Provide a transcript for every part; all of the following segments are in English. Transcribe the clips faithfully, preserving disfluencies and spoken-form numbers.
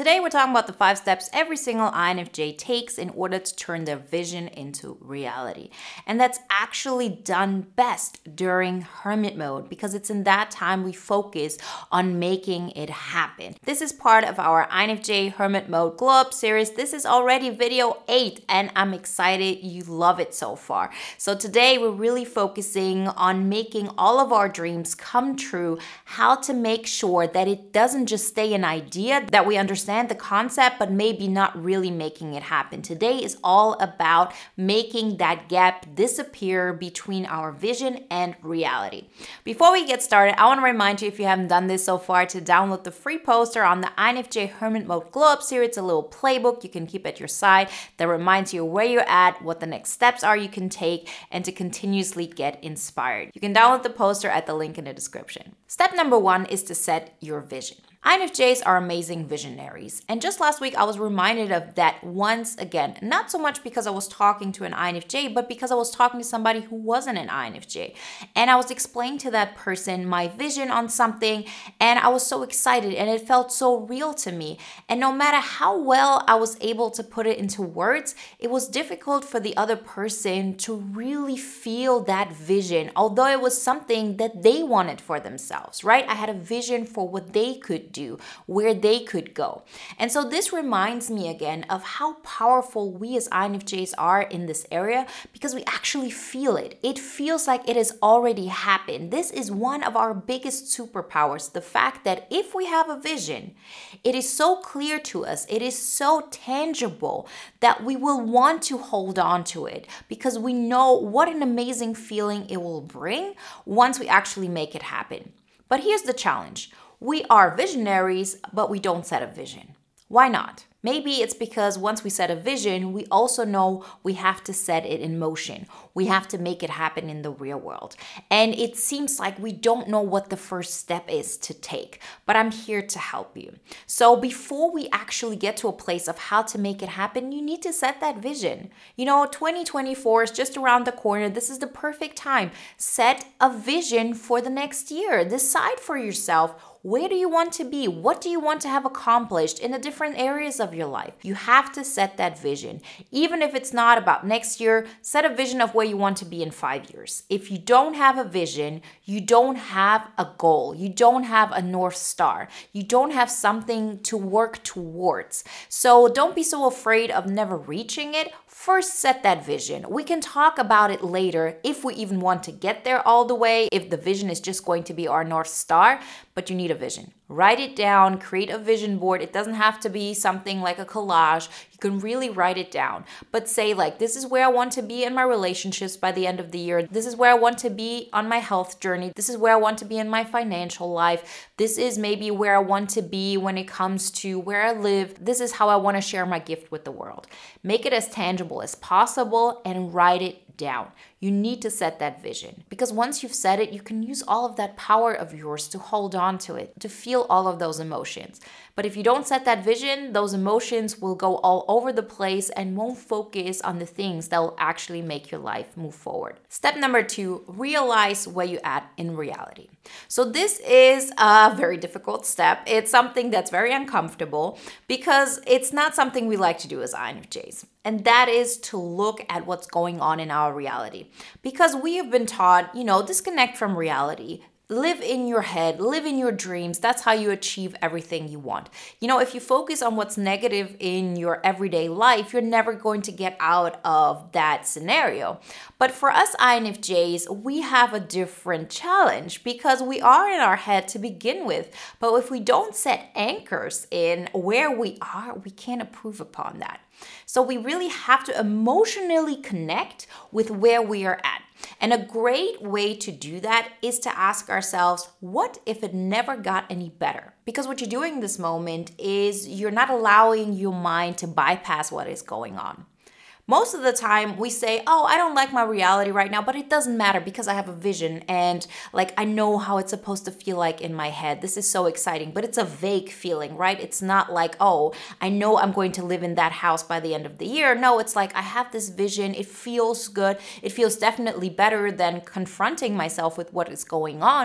Today we're talking about the five steps every single I N F J takes in order to turn their vision into reality. And that's actually done best during hermit mode because it's in that time we focus on making it happen. This is part of our I N F J Hermit Mode Glow Up series. This is already video eight and I'm excited you love it so far. So today we're really focusing on making all of our dreams come true, how to make sure that it doesn't just stay an idea, that we understand the concept, but maybe not really making it happen. Today is all about making that gap disappear between our vision and reality. Before we get started, I want to remind you, if you haven't done this so far, to download the free poster on the I N F J Hermit Mode Glow Up series. It's a little playbook you can keep at your side that reminds you where you're at, what the next steps are you can take, and to continuously get inspired. You can download the poster at the link in the description. Step number one is to set your vision. I N F Js are amazing visionaries. And just last week, I was reminded of that once again. Not so much because I was talking to an I N F J, but because I was talking to somebody who wasn't an I N F J. And I was explaining to that person my vision on something, and I was so excited, and it felt so real to me. And no matter how well I was able to put it into words, it was difficult for the other person to really feel that vision, although it was something that they wanted for themselves, right? I had a vision for what they could do, where they could go. And so this reminds me again of how powerful we as I N F Js are in this area, because we actually feel it. It feels like it has already happened. This is one of our biggest superpowers, the fact that if we have a vision, it is so clear to us, it is so tangible that we will want to hold on to it because we know what an amazing feeling it will bring once we actually make it happen. But here's the challenge. We are visionaries, but we don't set a vision. Why not? Maybe it's because once we set a vision, we also know we have to set it in motion. We have to make it happen in the real world. And it seems like we don't know what the first step is to take, but I'm here to help you. So before we actually get to a place of how to make it happen, you need to set that vision. You know, twenty twenty-four is just around the corner. This is the perfect time. Set a vision for the next year. Decide for yourself, where do you want to be? What do you want to have accomplished in the different areas of your life? You have to set that vision. Even if it's not about next year, set a vision of where you want to be in five years. If you don't have a vision, you don't have a goal. You don't have a North Star. You don't have something to work towards. So don't be so afraid of never reaching it. First, set that vision. We can talk about it later if we even want to get there all the way, if the vision is just going to be our North Star, but you need a vision. Write it down, create a vision board. It doesn't have to be something like a collage. You can really write it down, but say like, this is where I want to be in my relationships by the end of the year. This is where I want to be on my health journey. This is where I want to be in my financial life. This is maybe where I want to be when it comes to where I live. This is how I want to share my gift with the world. Make it as tangible as possible and write it down. You need to set that vision because once you've set it, you can use all of that power of yours to hold on to it, to feel all of those emotions. But if you don't set that vision, those emotions will go all over the place and won't focus on the things that will actually make your life move forward. Step number two, realize where you're at in reality. So this is a very difficult step. It's something that's very uncomfortable because it's not something we like to do as I N F Js. And that is to look at what's going on in our reality. Because we have been taught, you know, disconnect from reality. Live in your head, live in your dreams. That's how you achieve everything you want. You know, if you focus on what's negative in your everyday life, you're never going to get out of that scenario. But for us I N F Js, we have a different challenge because we are in our head to begin with. But if we don't set anchors in where we are, we can't improve upon that. So we really have to emotionally connect with where we are at. And a great way to do that is to ask ourselves, what if it never got any better? Because what you're doing in this moment is you're not allowing your mind to bypass what is going on. Most of the time we say, oh, I don't like my reality right now, but it doesn't matter because I have a vision and like I know how it's supposed to feel like in my head. This is so exciting, but it's a vague feeling, right? It's not like, oh, I know I'm going to live in that house by the end of the year. No, it's like I have this vision. It feels good. It feels definitely better than confronting myself with what is going on.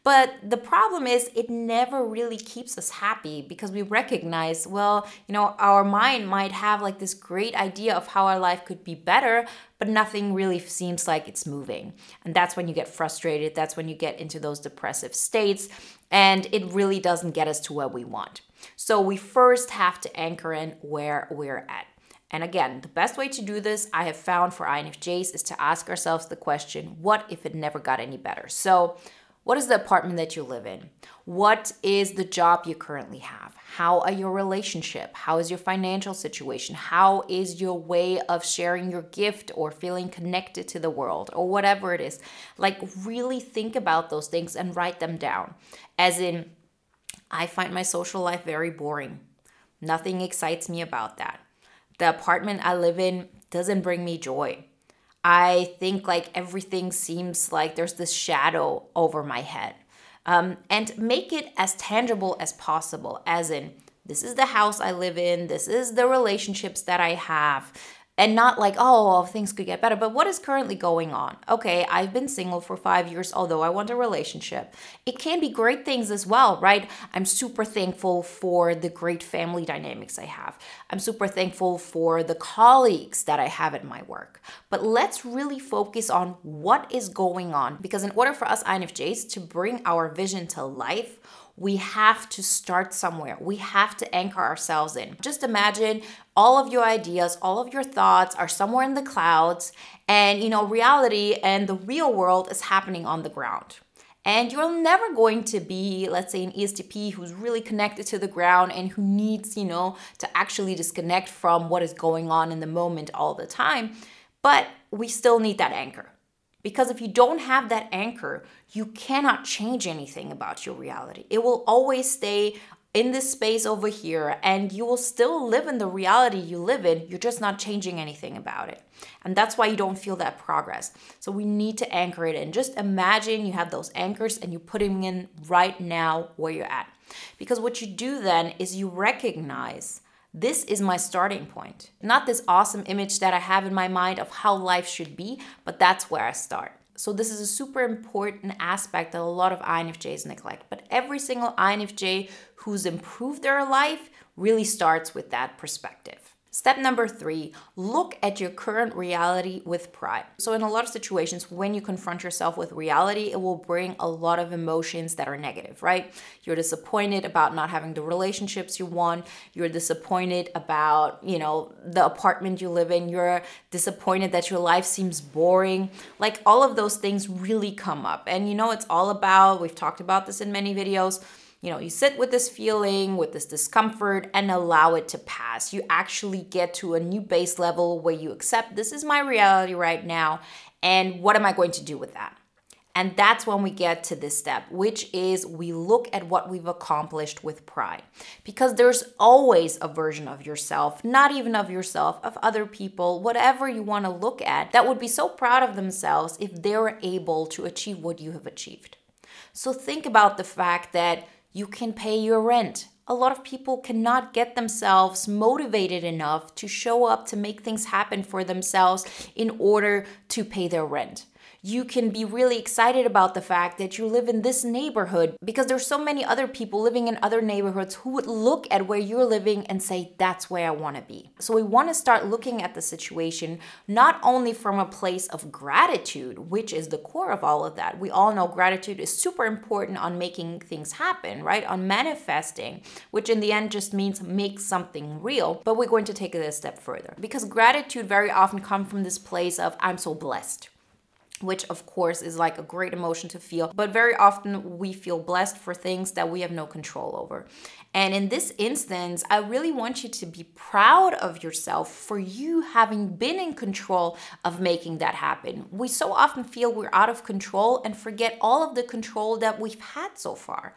But the problem is it never really keeps us happy because we recognize, well, you know, our mind might have like this great idea of how our life could be better, but nothing really seems like it's moving. And that's when you get frustrated. That's when you get into those depressive states, and it really doesn't get us to where we want. So we first have to anchor in where we're at. And again, the best way to do this, I have found for I N F Js, is to ask ourselves the question, what if it never got any better? So what is the apartment that you live in? What is the job you currently have? How are your relationship? How is your financial situation? How is your way of sharing your gift or feeling connected to the world or whatever it is? Like, really think about those things and write them down. As in, I find my social life very boring. Nothing excites me about that. The apartment I live in doesn't bring me joy. I think like everything seems like there's this shadow over my head. Um, and make it as tangible as possible, as in, this is the house I live in, this is the relationships that I have. And not like, oh, well, things could get better, but what is currently going on? Okay, I've been single for five years, although I want a relationship. It can be great things as well, right? I'm super thankful for the great family dynamics I have. I'm super thankful for the colleagues that I have at my work. But let's really focus on what is going on, because in order for us I N F Js to bring our vision to life, we have to start somewhere. We have to anchor ourselves in. Just imagine all of your ideas, all of your thoughts are somewhere in the clouds, and you know, reality and the real world is happening on the ground. And you're never going to be, let's say, an E S T P who's really connected to the ground and who needs, you know, to actually disconnect from what is going on in the moment all the time. But we still need that anchor. Because if you don't have that anchor, you cannot change anything about your reality. It will always stay in this space over here, and you will still live in the reality you live in. You're just not changing anything about it. And that's why you don't feel that progress. So we need to anchor it in. Just imagine you have those anchors and you put them in right now where you're at. Because what you do then is you recognize, this is my starting point. Not this awesome image that I have in my mind of how life should be, but that's where I start. So this is a super important aspect that a lot of I N F Js neglect. But every single I N F J who's improved their life really starts with that perspective. Step number three, look at your current reality with pride. So in a lot of situations, when you confront yourself with reality, it will bring a lot of emotions that are negative, right? You're disappointed about not having the relationships you want. You're disappointed about, you know, the apartment you live in. You're disappointed that your life seems boring. Like, all of those things really come up. And you know, it's all about, we've talked about this in many videos, you know, you sit with this feeling, with this discomfort, and allow it to pass. You actually get to a new base level where you accept, this is my reality right now, and what am I going to do with that? And that's when we get to this step, which is we look at what we've accomplished with pride. Because there's always a version of yourself, not even of yourself, of other people, whatever you want to look at, that would be so proud of themselves if they were able to achieve what you have achieved. So think about the fact that you can pay your rent. A lot of people cannot get themselves motivated enough to show up to make things happen for themselves in order to pay their rent. You can be really excited about the fact that you live in this neighborhood because there's so many other people living in other neighborhoods who would look at where you're living and say, that's where I want to be. So we want to start looking at the situation not only from a place of gratitude, which is the core of all of that. We all know gratitude is super important on making things happen, right? On manifesting, which in the end just means make something real. But we're going to take it a step further because gratitude very often comes from this place of, I'm so blessed, which of course is like a great emotion to feel. But very often we feel blessed for things that we have no control over. And in this instance, I really want you to be proud of yourself for you having been in control of making that happen. We so often feel we're out of control and forget all of the control that we've had so far.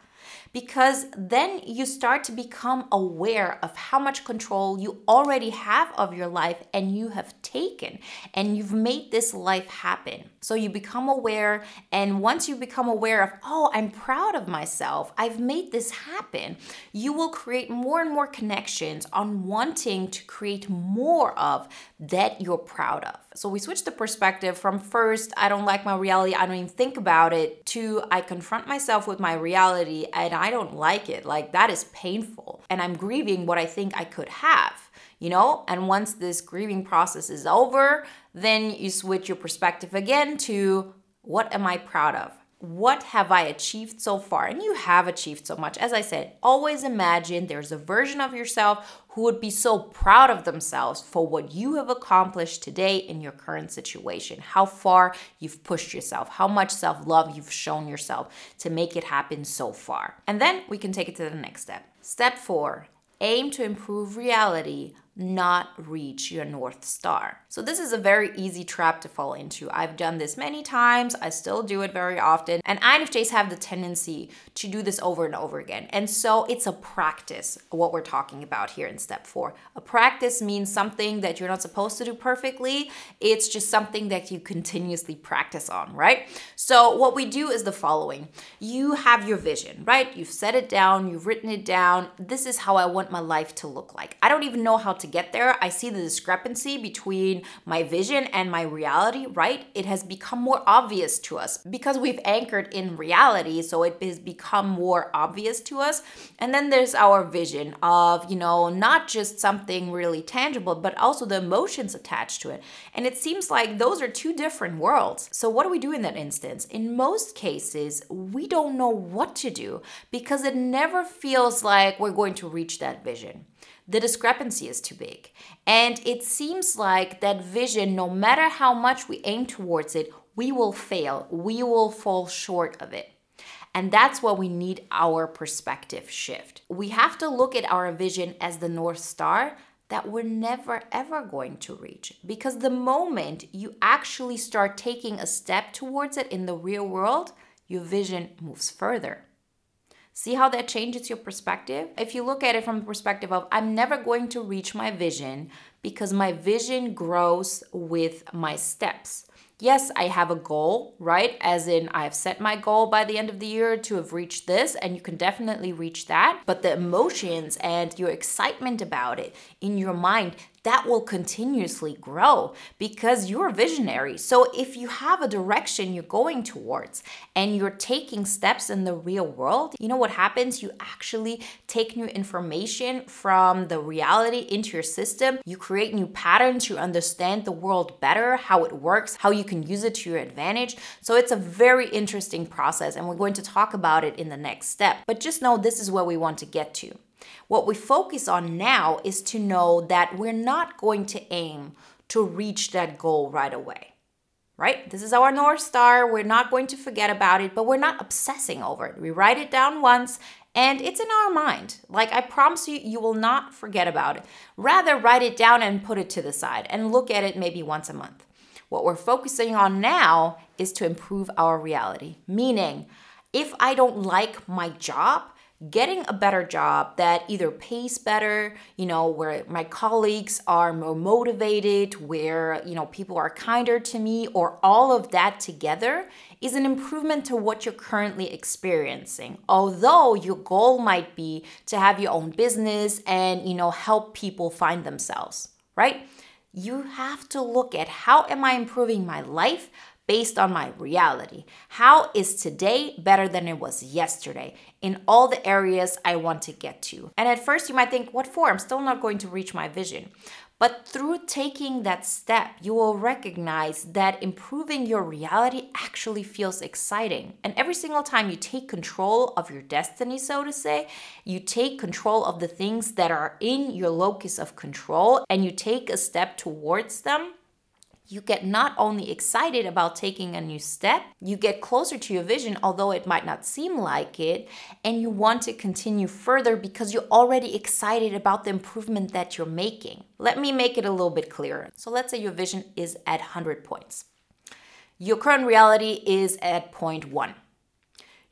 because then you start to become aware of how much control you already have of your life and you have taken, and you've made this life happen. So you become aware, and once you become aware of, oh, I'm proud of myself, I've made this happen, you will create more and more connections on wanting to create more of that you're proud of. So we switch the perspective from first, I don't like my reality, I don't even think about it, to I confront myself with my reality and I don't like it. Like, that is painful. And I'm grieving what I think I could have, you know? And once this grieving process is over, then you switch your perspective again to what am I proud of? What have I achieved so far? And you have achieved so much. As I said, always imagine there's a version of yourself who would be so proud of themselves for what you have accomplished today in your current situation, how far you've pushed yourself, how much self-love you've shown yourself to make it happen so far. And then we can take it to the next step. Step four, aim to improve reality, not reach your North Star. So this is a very easy trap to fall into. I've done this many times. I still do it very often. And I N F Js have the tendency to do this over and over again. And so it's a practice, what we're talking about here in step four. A practice means something that you're not supposed to do perfectly. It's just something that you continuously practice on, right? So what we do is the following. You have your vision, right? You've set it down, you've written it down. This is how I want my life to look like. I don't even know how to get there. I see the discrepancy between my vision and my reality, right? It has become more obvious to us because we've anchored in reality, so it has become more obvious to us. And then there's our vision of, you know, not just something really tangible, but also the emotions attached to it. And it seems like those are two different worlds. So what do we do in that instance? In most cases, we don't know what to do because it never feels like we're going to reach that vision. The discrepancy is too big. And it seems like that vision, no matter how much we aim towards it, we will fail. We will fall short of it. And that's why we need our perspective shift. We have to look at our vision as the North Star that we're never ever going to reach. Because the moment you actually start taking a step towards it in the real world, your vision moves further. See how that changes your perspective? If you look at it from the perspective of, I'm never going to reach my vision because my vision grows with my steps. Yes, I have a goal, right? As in, I have set my goal by the end of the year to have reached this, and you can definitely reach that. But the emotions and your excitement about it in your mind, that will continuously grow because you're visionary. So if you have a direction you're going towards and you're taking steps in the real world, you know what happens? You actually take new information from the reality into your system. You create new patterns. You understand the world better, how it works, how you can use it to your advantage. So it's a very interesting process, and we're going to talk about it in the next step. But just know this is where we want to get to. What we focus on now is to know that we're not going to aim to reach that goal right away, right? This is our North Star. We're not going to forget about it, but we're not obsessing over it. We write it down once and it's in our mind. Like, I promise you, you will not forget about it. Rather, write it down and put it to the side and look at it maybe once a month. What we're focusing on now is to improve our reality. Meaning, if I don't like my job, getting a better job that either pays better, you know, where my colleagues are more motivated, where, you know, people are kinder to me, or all of that together is an improvement to what you're currently experiencing. Although your goal might be to have your own business and, you know, help people find themselves, right? You have to look at, how am I improving my life based on my reality? How is today better than it was yesterday in all the areas I want to get to? And at first you might think, what for? I'm still not going to reach my vision. But through taking that step, you will recognize that improving your reality actually feels exciting. And every single time you take control of your destiny, so to say, you take control of the things that are in your locus of control and you take a step towards them, you get not only excited about taking a new step, you get closer to your vision, although it might not seem like it, and you want to continue further because you're already excited about the improvement that you're making. Let me make it a little bit clearer. So let's say your vision is at one hundred points. Your current reality is at point one.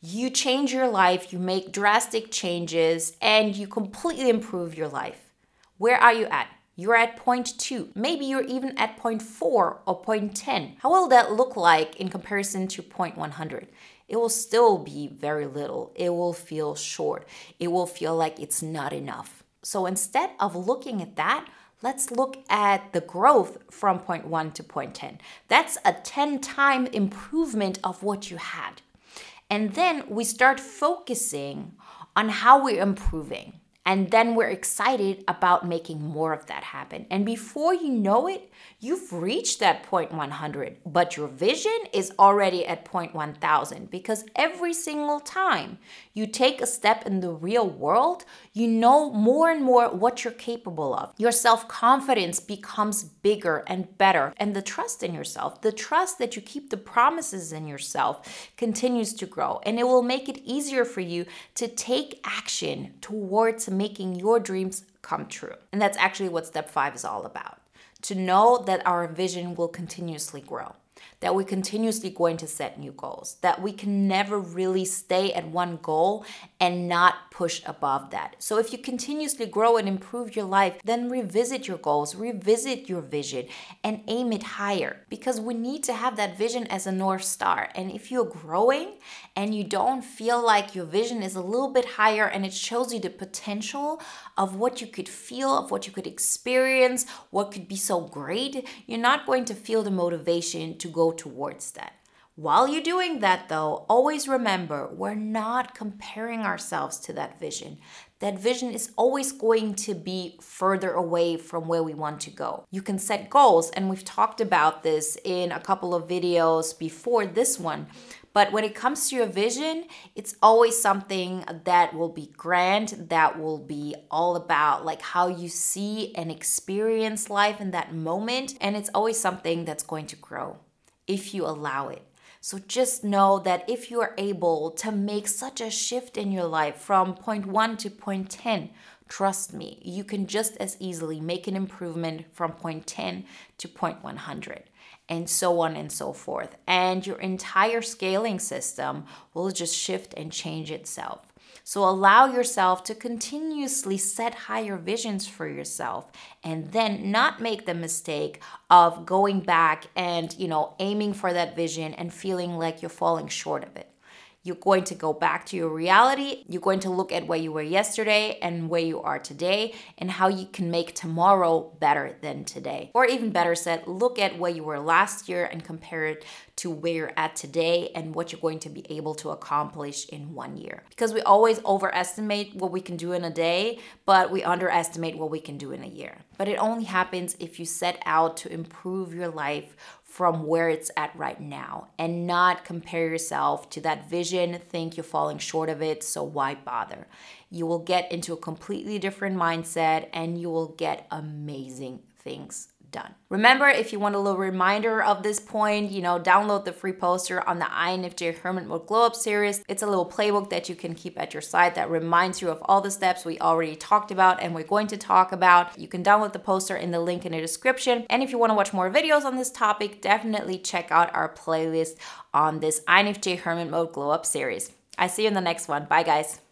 you change your life, you make drastic changes, and you completely improve your life. Where are you at? You're at point two. Maybe you're even at point four or point ten. How will that look like in comparison to point one hundred? It will still be very little. It will feel short. It will feel like it's not enough. So instead of looking at that, let's look at the growth from point one to point ten. That's a ten time improvement of what you had. And then we start focusing on how we're improving. And then we're excited about making more of that happen. And before you know it, you've reached that point one hundred, but your vision is already at point one thousand, because every single time you take a step in the real world, you know more and more what you're capable of. Your self-confidence becomes bigger and better. And the trust in yourself, the trust that you keep the promises in yourself, continues to grow. And it will make it easier for you to take action towards making your dreams come true. And that's actually what step five is all about. To know that our vision will continuously grow, that we're continuously going to set new goals, that we can never really stay at one goal and not push above that. So if you continuously grow and improve your life, then revisit your goals, revisit your vision, and aim it higher, because we need to have that vision as a North Star. And if you're growing and you don't feel like your vision is a little bit higher and it shows you the potential of what you could feel, of what you could experience, what could be so great, you're not going to feel the motivation to go towards that. While you're doing that though, always remember, we're not comparing ourselves to that vision. That vision is always going to be further away from where we want to go. You can set goals, and we've talked about this in a couple of videos before this one. But when it comes to your vision, it's always something that will be grand, that will be all about like how you see and experience life in that moment. And it's always something that's going to grow if you allow it. So just know that if you are able to make such a shift in your life from point one to point ten, trust me, you can just as easily make an improvement from point ten to point one hundred, and so on and so forth. And your entire scaling system will just shift and change itself. So allow yourself to continuously set higher visions for yourself, and then not make the mistake of going back and, you know, aiming for that vision and feeling like you're falling short of it. You're going to go back to your reality. You're going to look at where you were yesterday and where you are today, and how you can make tomorrow better than today. Or even better said, look at where you were last year and compare it to where you're at today and what you're going to be able to accomplish in one year. Because we always overestimate what we can do in a day, but we underestimate what we can do in a year. But it only happens if you set out to improve your life from where it's at right now, and not compare yourself to that vision, think you're falling short of it, so why bother? You will get into a completely different mindset, and you will get amazing things done. Remember, if you want a little reminder of this point, you know, download the free poster on the I N F J Hermit Mode Glow Up series. It's a little playbook that you can keep at your side that reminds you of all the steps we already talked about and we're going to talk about. You can download the poster in the link in the description. And if you want to watch more videos on this topic, definitely check out our playlist on this I N F J Hermit Mode Glow Up series. I see you in the next one. Bye, guys.